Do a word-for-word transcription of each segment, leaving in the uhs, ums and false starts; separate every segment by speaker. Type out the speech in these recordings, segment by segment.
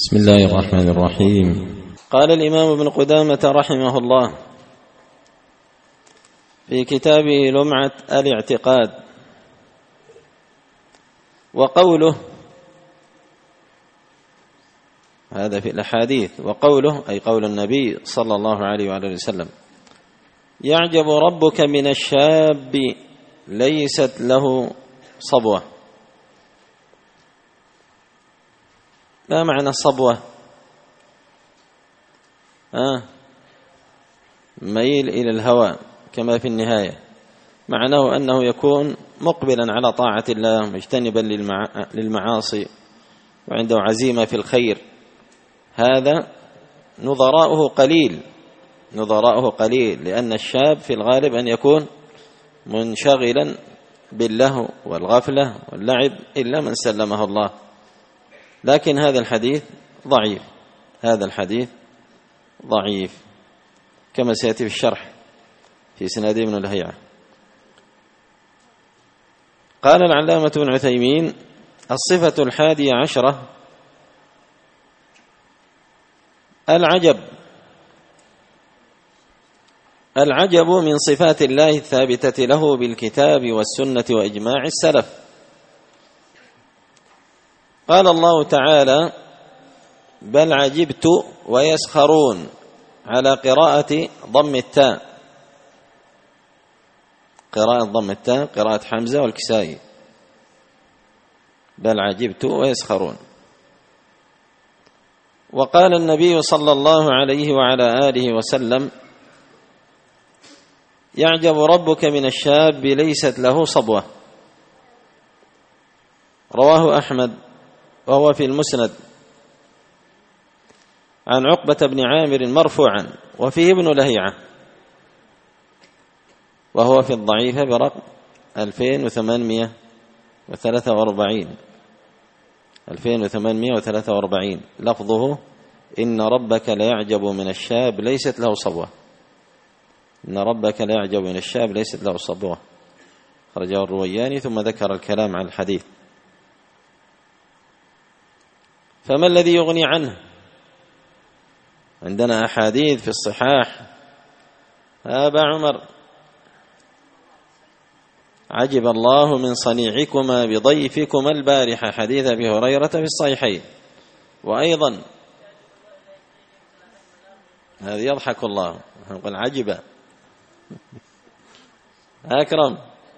Speaker 1: بسم الله الرحمن الرحيم.
Speaker 2: قال الإمام ابن قدامة رحمه الله في كتابه لمعة الاعتقاد: وقوله، هذا في الأحاديث، وقوله أي قول النبي صلى الله عليه وعلى اله وسلم: يعجب ربك من الشاب ليست له صبوة. ما معنى الصبوة؟ آه ميل إلى الهوى كما في النهاية، معناه أنه يكون مقبلا على طاعة الله مجتنبا للمعاصي وعنده عزيمة في الخير. هذا نظراؤه قليل نظراؤه قليل لأن الشاب في الغالب أن يكون منشغلا باللهو والغفلة واللعب إلا من سلمه الله. لكن هذا الحديث ضعيف هذا الحديث ضعيف كما سيأتي في الشرح في سناد ابن لهيعة. قال العلامة ابن عثيمين: الصفة الحادية عشرة: العجب. العجب من صفات الله الثابتة له بالكتاب والسنة وإجماع السلف. قال الله تعالى: بل عجبت ويسخرون، على قراءة ضم التاء، قراءة ضم التاء قراءة حمزة والكسائي، بل عجبت ويسخرون. وقال النبي صلى الله عليه وعلى آله وسلم: يعجب ربك من الشاب ليست له صبوة. رواه أحمد وهو في المسند عن عقبة بن عامر مرفوعا، وفيه ابن لهيعة، وهو في الضعيفة برقم ألفين وثمانمائة وثلاثة وأربعين ألفين وثمانمائة وثلاثة وأربعين. لفظه: إن ربك ليعجب من الشاب ليست له صبوة. إن ربك ليعجب من الشاب ليست له صبوة، خرجه الروياني، ثم ذكر الكلام عن الحديث. فما الذي يغني عنه؟ عندنا أحاديث في الصحاح: أبا عمر، عجب الله من صنيعكما بضيفكما البارحة، حديث أبي هريرة في الصحيحين. وأيضا هذه يضحك الله، نقول عجب أكرم،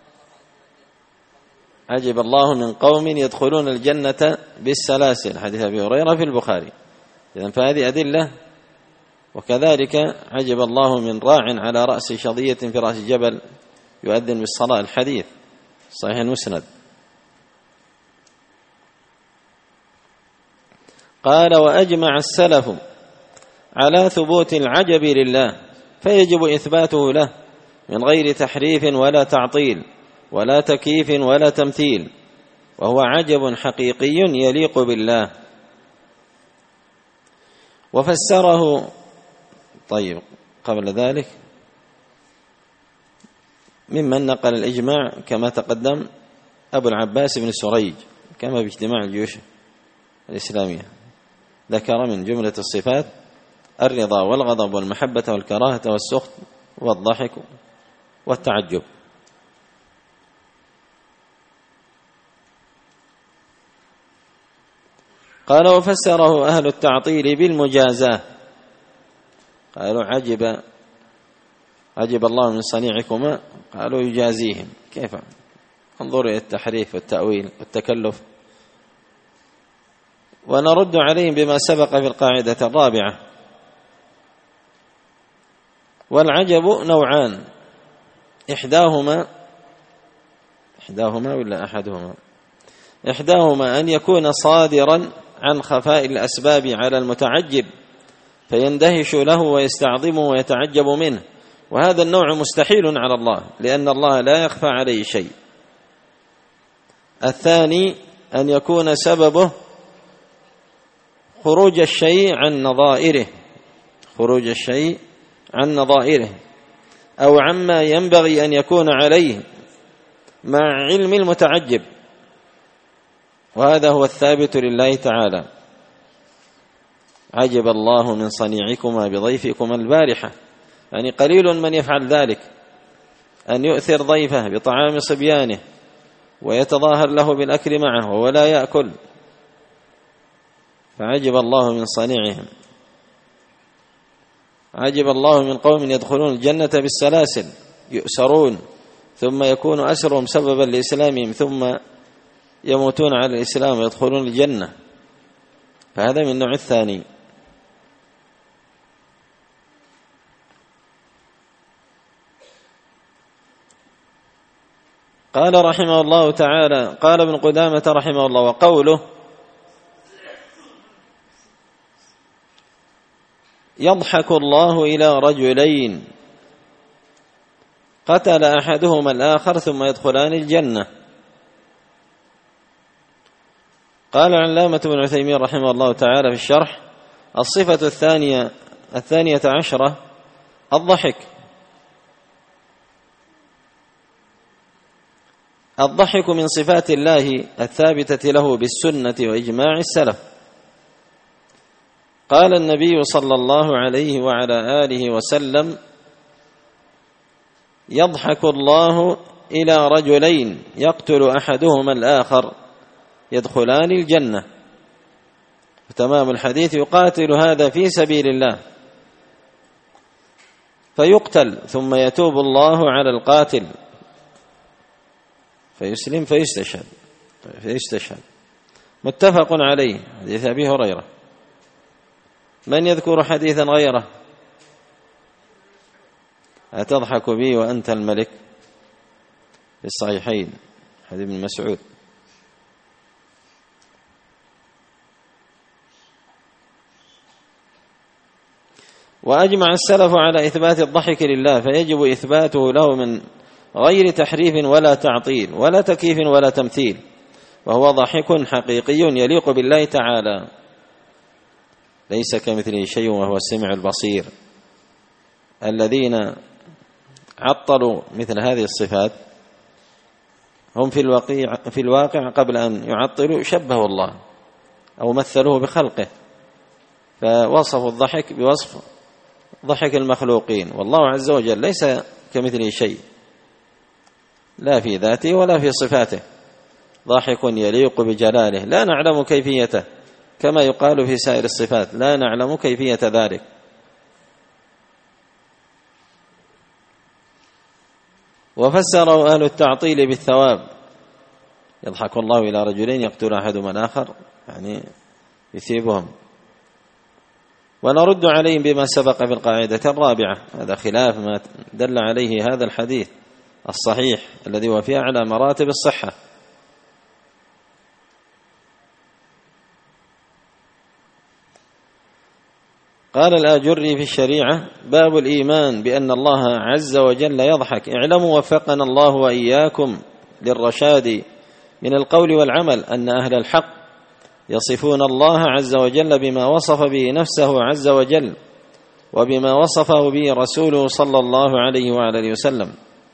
Speaker 2: عجب الله من قوم يدخلون الجنة بالسلاسل، حديث أبي هريرة في البخاري. إذن فهذه أدلة. وكذلك عجب الله من راع على رأس شظية في رأس جبل يؤذن بالصلاة، الحديث صحيح المسند. قال: وأجمع السلف على ثبوت العجب لله، فيجب إثباته له من غير تحريف ولا تعطيل ولا تكييف ولا تمثيل، وهو عجب حقيقي يليق بالله. وفسره، طيب قبل ذلك ممن نقل الإجماع كما تقدم أبو العباس بن سريج، كما باجتماع الجيوش الإسلامية، ذكر من جملة الصفات الرضا والغضب والمحبة والكراهة والسخط والضحك والتعجب. قال: وفسره أهل التعطيل بالمجازاة، قالوا عجب عجب الله من صنيعكما، قالوا يجازيهم. كيف؟ انظروا إلى التحريف والتأويل والتكلف. ونرد عليهم بما سبق في القاعدة الرابعة: والعجب نوعان، إحداهما إحداهما ولا أحدهما إحداهما أن يكون صادرا عن خفاء الأسباب على المتعجب فيندهش له ويستعظمه ويتعجب منه، وهذا النوع مستحيل على الله لأن الله لا يخفى عليه شيء. الثاني أن يكون سببه خروج الشيء عن نظائره خروج الشيء عن نظائره أو عما ينبغي أن يكون عليه مع علم المتعجب، وهذا هو الثابت لله تعالى. عجب الله من صنيعكما بضيفكما البارحة، يعني قليل من يفعل ذلك، أن يؤثر ضيفه بطعام صبيانه ويتظاهر له بالأكل معه وهو لا يأكل، فعجب الله من صنيعهم. عجب الله من قوم يدخلون الجنة بالسلاسل يؤسرون ثم يكون أسرهم سببا لإسلامهم ثم يموتون على الإسلام ويدخلون الجنة، فهذا من النوع الثاني. قال رحمه الله تعالى: قال ابن قدامة رحمه الله: وقوله يضحك الله إلى رجلين قتل أحدهما الآخر ثم يدخلان الجنة. قال العلامة ابن عثيمين رحمه الله تعالى في الشرح: الصفة الثانية الثانية عشرة الضحك. الضحك من صفات الله الثابتة له بالسنة وإجماع السلف. قال النبي صلى الله عليه وعلى آله وسلم: يضحك الله إلى رجلين يقتل أحدهما الآخر يدخلان الجنة. وتمام الحديث: يقاتل هذا في سبيل الله فيقتل ثم يتوب الله على القاتل فيسلم فيستشهد فيستشهد متفق عليه، حديث أبي هريرة. من يذكر حديثا غيره؟ أتضحك بي وأنت الملك؟ في الصحيحين حديث ابن مسعود. وأجمع السلف على إثبات الضحك لله، فيجب إثباته له من غير تحريف ولا تعطيل ولا تكييف ولا تمثيل، وهو ضحك حقيقي يليق بالله تعالى، ليس كمثله شيء وهو السميع البصير. الذين عطلوا مثل هذه الصفات هم في الواقع في الواقع قبل أن يعطلوا شبهوا الله أو مثلوه بخلقه، فوصفوا الضحك بوصف ضحك المخلوقين، والله عز وجل ليس كمثله شيء لا في ذاته ولا في صفاته، ضاحك يليق بجلاله لا نعلم كيفيته، كما يقال في سائر الصفات لا نعلم كيفية ذلك. وفسروا أهل التعطيل بالثواب، يضحك الله إلى رجلين يقتل أحدهما الآخر يعني يثيبهم. ونرد عليهم بما سبق في القاعدة الرابعة، هذا خلاف ما دل عليه هذا الحديث الصحيح الذي هو في أعلى مراتب الصحة. قال الآجري في الشريعة: باب الإيمان بأن الله عز وجل يضحك. اعلموا وفقنا الله وإياكم للرشاد من القول والعمل أن أهل الحق يصفون الله عز وجل بما وصف به نفسه عز وجل وبما وصفه به رسوله صلى الله عليه وعلى وسلم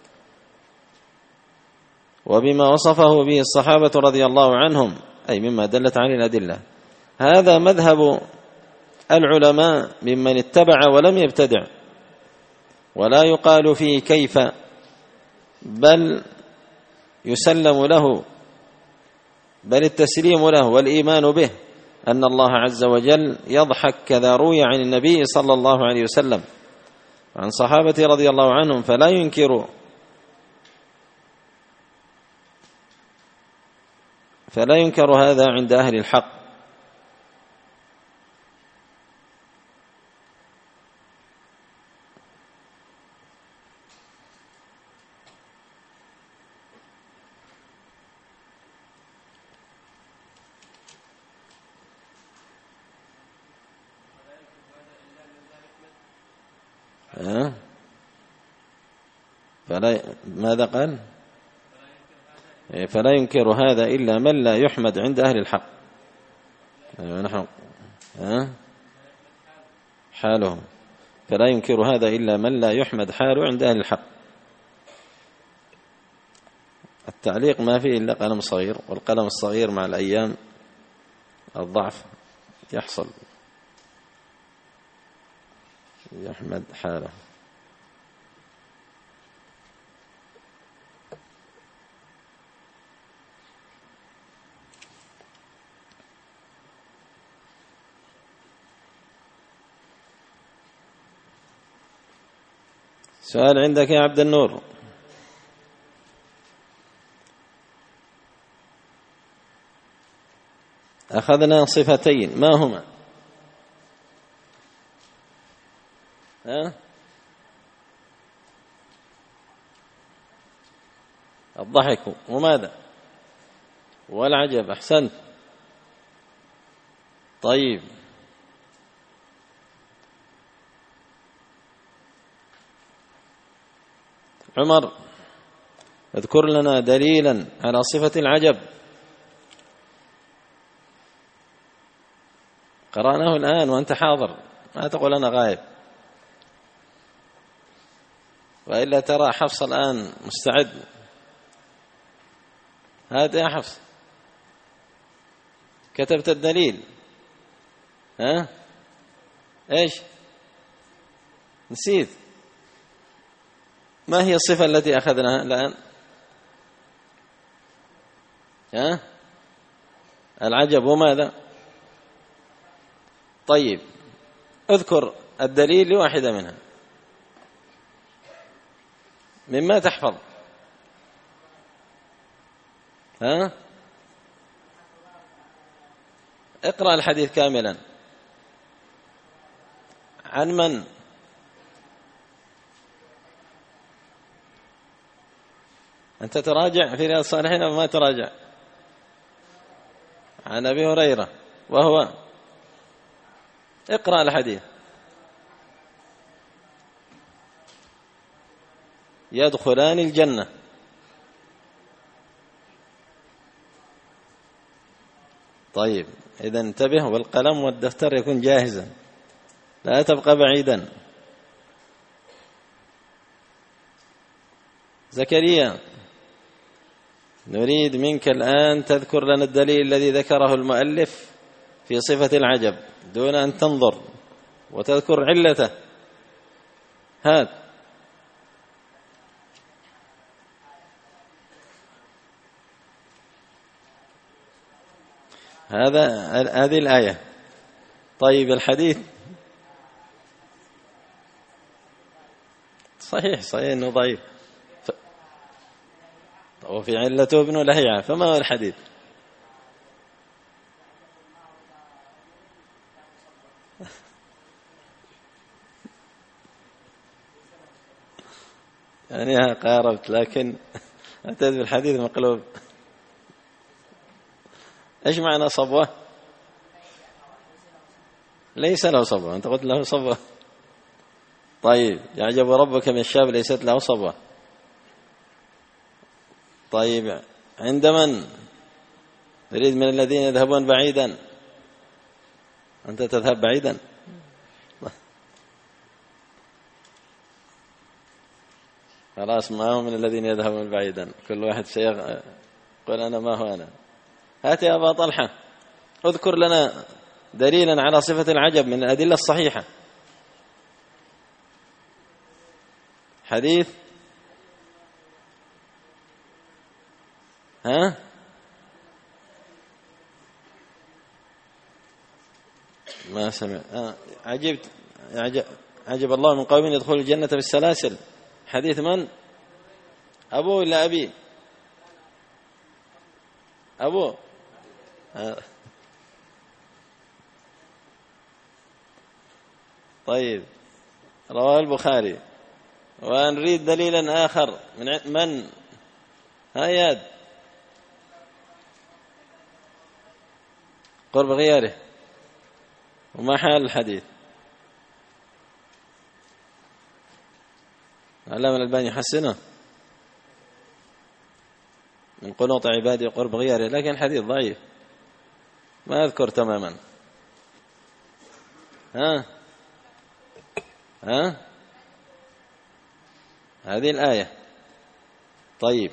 Speaker 2: وبما وصفه به الصحابة رضي الله عنهم، أي مما دلت عليه الأدلة. هذا مذهب العلماء ممن اتبع ولم يبتدع، ولا يقال فيه كيف، بل يسلم له، بل التسليم له والإيمان به أن الله عز وجل يضحك، كذا روي عن النبي صلى الله عليه وسلم عن صحابة رضي الله عنهم، فلا ينكر فلا ينكر هذا عند أهل الحق. أه؟ فلا ماذا قال؟ فلا ينكر هذا إلا من لا يحمد عند أهل الحق. نحن أه؟ حاله فلا ينكر هذا إلا من لا يحمد حاله عند أهل الحق. التعليق ما فيه إلا قلم صغير، والقلم الصغير مع الأيام الضعف يحصل. يحمد حاله. سؤال عندك يا عبد النور. أخذنا صفتين، ما هما؟ ها؟ الضحك وماذا؟ والعجب. أحسنت. طيب، عمر اذكر لنا دليلا على صفة العجب. قرأناه الآن وأنت حاضر، ما تقول أنا غائب، وإلا ترى حفص الآن مستعد. هذا يا حفص كتبت الدليل. ها؟ إيش نسيت؟ ما هي الصفة التي أخذناها الآن؟ ها؟ العجب وماذا؟ طيب، اذكر الدليل لواحدة منها مما تحفظ. ها؟ اقرأ الحديث كاملا. عن من؟ أنت تراجع في رياض الصالحين أو ما تراجع؟ عن أبي هريرة، وهو اقرأ الحديث. يدخلان الجنة. طيب، إذا انتبه، والقلم والدفتر يكون جاهزا، لا تبقى بعيدا. زكريا، نريد منك الآن تذكر لنا الدليل الذي ذكره المؤلف في صفة العجب دون أن تنظر وتذكر علته. هات. هذا هذه الآية. طيب، الحديث صحيح صحيح أنه ضعيف، ف... وفي علته ابن لهيعة، فما هو الحديث؟ يعني قاربت، لكن أتيت بالحديث مقلوب. إيش معنى صبوة؟ ليس له صبوة، أنت قلت له صبوة. طيب، يعجب ربك من الشاب ليست له صبوة. طيب، عند من؟ نريد من الذين يذهبون بعيدا. أنت تذهب بعيدا. خلاص، ما هو من الذين يذهبون بعيدا، كل واحد سيغ... قل أنا ما هو أنا. هات يا أبا طلحة، اذكر لنا دليلا على صفة العجب من الأدلة الصحيحة. حديث. ها؟ ما سمع. آه. عجبت عجب. عجب الله من قوم يدخل الجنة بالسلاسل. حديث من؟ أبو ولا أبي؟ أبو. آه. طيب، رواه البخاري. ونريد دليلا آخر من من؟ هاياد قرب غياره. وما حال الحديث؟ علامة الألباني يحسنه من قنوط عبادي قرب غياره، لكن الحديث ضعيف، ما أذكر تماما. ها ها هذه الآية. طيب،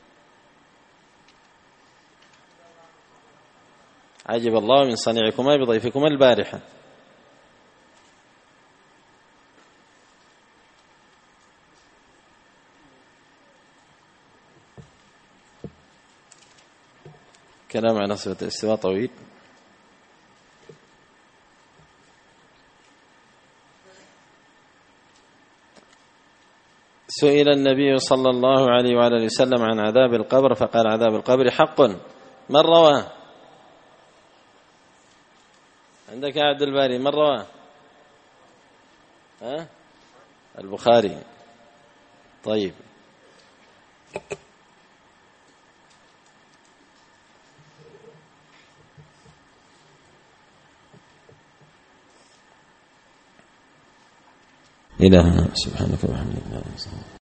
Speaker 2: عجب الله من صنيعكما بضيفكما البارحة. كلام على صفة الاستواء طويل. سئل النبي صلى الله عليه وعلى اله وسلم عن عذاب القبر فقال عذاب القبر حق. من رواه؟ عندك يا عبد الباري من رواه؟ ها؟ البخاري. طيب
Speaker 1: إلى هنا سبحانك وبحمدك.